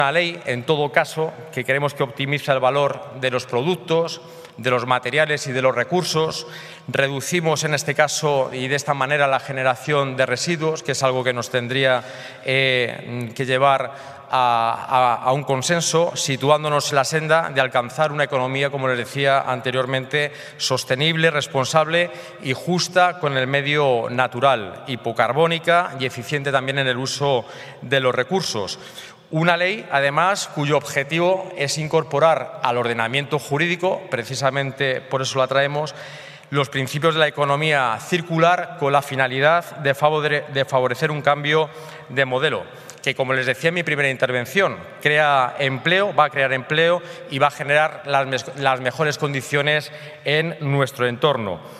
Una ley, en todo caso, que creemos que optimiza el valor de los productos, de los materiales y de los recursos. Reducimos, en este caso, y de esta manera, la generación de residuos, que es algo que nos tendría que llevar a un consenso, situándonos en la senda de alcanzar una economía, como les decía anteriormente, sostenible, responsable y justa con el medio natural, hipocarbónica y eficiente también en el uso de los recursos. Una ley, además, cuyo objetivo es incorporar al ordenamiento jurídico, precisamente por eso la traemos, los principios de la economía circular con la finalidad de favorecer un cambio de modelo que, como les decía en mi primera intervención, crea empleo, va a crear empleo y va a generar las mejores condiciones en nuestro entorno.